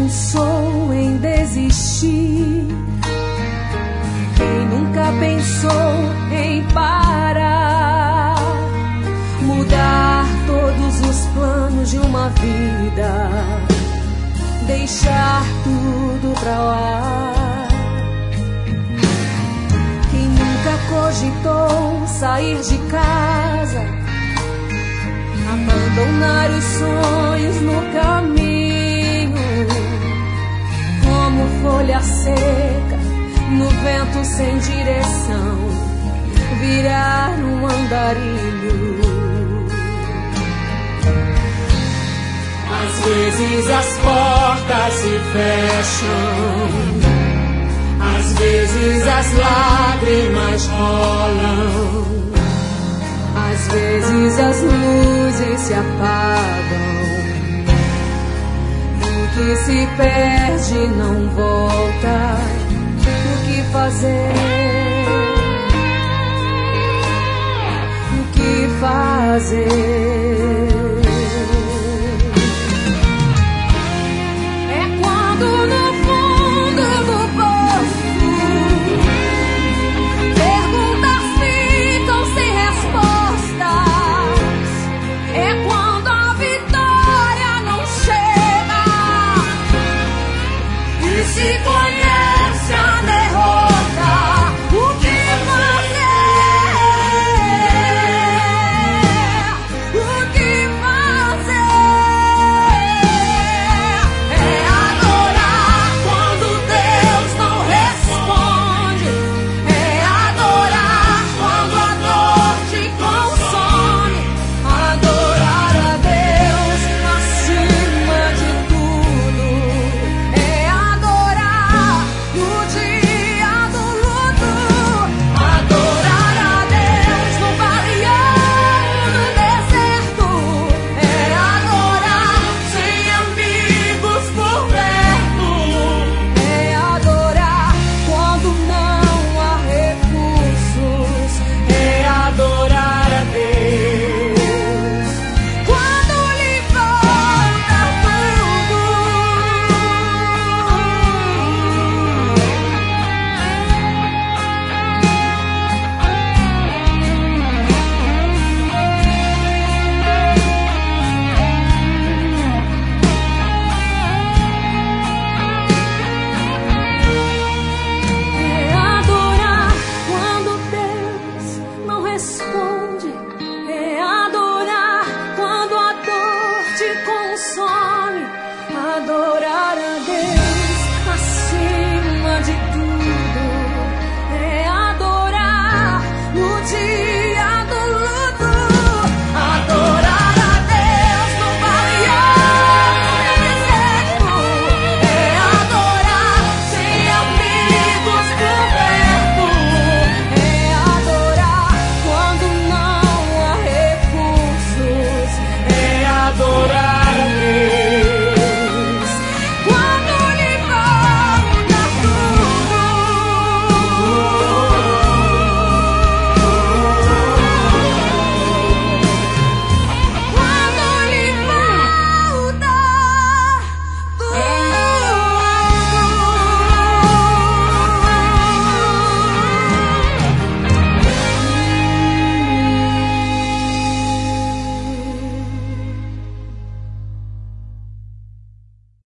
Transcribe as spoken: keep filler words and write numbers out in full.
pensou em desistir? Quem nunca pensou em parar? Mudar todos os planos de uma vida, deixar tudo pra lá. Quem nunca cogitou sair de casa, abandonar os sonhos no caminho, como folha seca no vento sem direção, virar um andarilho. Às vezes as portas se fecham, às vezes as lágrimas rolam, às vezes as luzes se apagam, e o que se perde não volta. O que fazer? O que fazer?